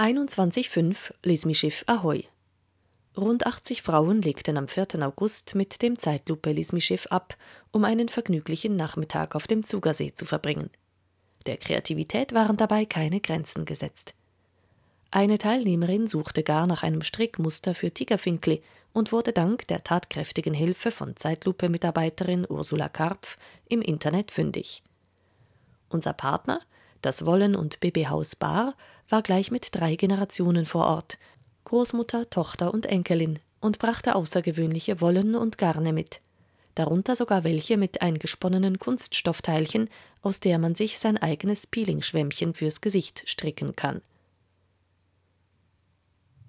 21,5 Lismischiff Ahoi. Rund 80 Frauen legten am 4. August mit dem Zeitlupe-Lismischiff ab, um einen vergnüglichen Nachmittag auf dem Zugersee zu verbringen. Der Kreativität waren dabei keine Grenzen gesetzt. Eine Teilnehmerin suchte gar nach einem Strickmuster für Tigerfinkli und wurde dank der tatkräftigen Hilfe von Zeitlupe-Mitarbeiterin Ursula Karpf im Internet fündig. Unser Partner, das Wollen- und Babyhaus Baar, war gleich mit 3 Generationen vor Ort, Großmutter, Tochter und Enkelin, und brachte außergewöhnliche Wollen und Garne mit, darunter sogar welche mit eingesponnenen Kunststoffteilchen, aus der man sich sein eigenes Peelingschwämmchen fürs Gesicht stricken kann.